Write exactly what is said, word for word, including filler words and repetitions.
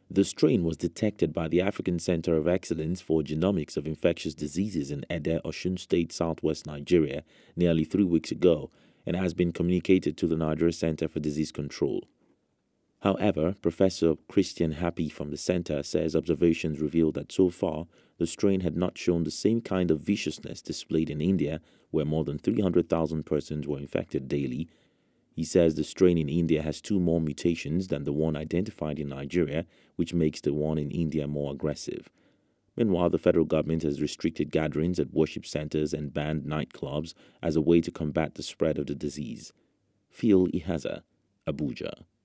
The strain was detected by the African Center of Excellence for Genomics of Infectious Diseases in Ede, Osun State, southwest Nigeria, nearly three weeks ago, and has been communicated to the Nigeria Center for Disease Control. However, Professor Christian Happy from the center says observations revealed that so far, the strain had not shown the same kind of viciousness displayed in India, where more than three hundred thousand persons were infected daily. He says the strain in India has two more mutations than the one identified in Nigeria, which makes the one in India more aggressive. Meanwhile, the federal government has restricted gatherings at worship centers and banned nightclubs as a way to combat the spread of the disease. Phil Ihaza, Abuja.